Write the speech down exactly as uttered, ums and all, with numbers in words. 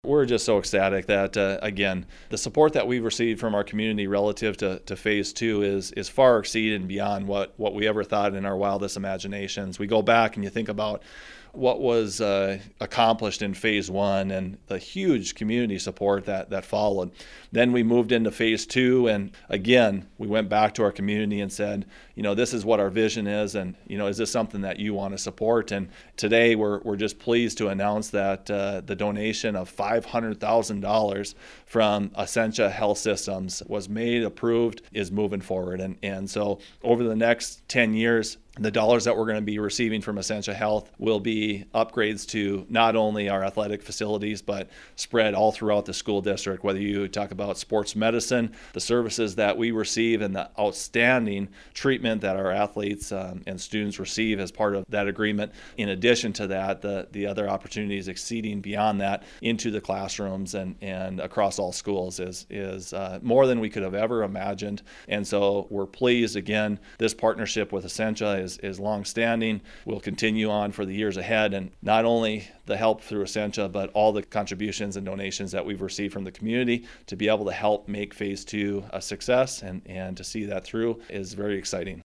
We're just so ecstatic that, uh, again, the support that we've received from our community relative to, to phase two is is far exceeded beyond what, what we ever thought in our wildest imaginations. We go back and you think about what was uh, accomplished in phase one and the huge community support that, that followed. Then we moved into phase two, and again, we went back to our community and said, you know, this is what our vision is, and, you know, is this something that you want to support? And today we're, we're just pleased to announce that uh, the donation of five hundred thousand dollars from Essentia Health Systems was made, approved, is moving forward. And, and so over the next ten years, the dollars that we're going to be receiving from Essentia Health will be upgrades to not only our athletic facilities, but spread all throughout the school district, whether you talk about sports medicine, the services that we receive, and the outstanding treatment that our athletes um, and students receive as part of that agreement. In addition to that, the, the other opportunities exceeding beyond that into the classrooms and, and across all schools is, is uh, more than we could have ever imagined. And so we're pleased, again, this partnership with Essentia is, is long-standing, will continue on for the years ahead, and not only the help through Essentia, but all the contributions and donations that we've received from the community to be able to help make phase two a success and, and to see that through is very exciting.